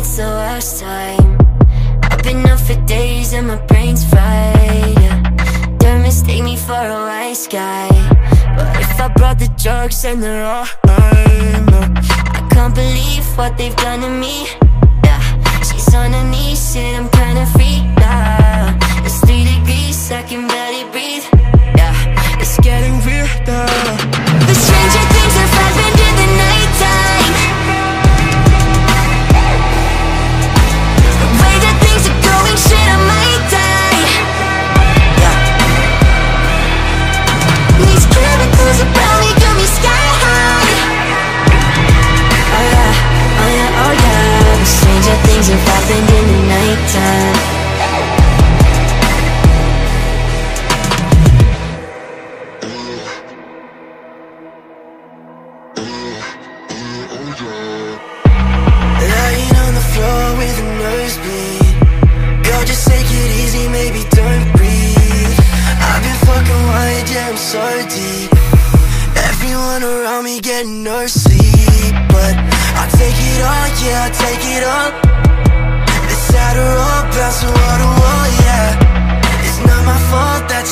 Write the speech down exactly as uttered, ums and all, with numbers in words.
it's the worst time. I've been up for days and my brain's fried, yeah. Don't mistake me for a wise guy, but if I brought the drugs then they're all mine, no. I can't believe what they've done to me, yeah. She's on her knees, shit, I'm kinda freaked out. It's three degrees, I can barely breathe, yeah. It's getting real now. The stranger things have happened in the nighttime. The way that things are going, shit, I might die, yeah. These chemicals around me got me sky high. Oh yeah, oh yeah, oh yeah. The stranger things have happened in the nighttime. Lying on the floor with a nosebleed. Girl, just take it easy, maybe don't breathe. I've been fucking wired, yeah, I'm so deep. Everyone around me getting no sleep, but I'll take it all, yeah, I'll take it all. This Adderall bouncing wall to wall, yeah. It's not my fault that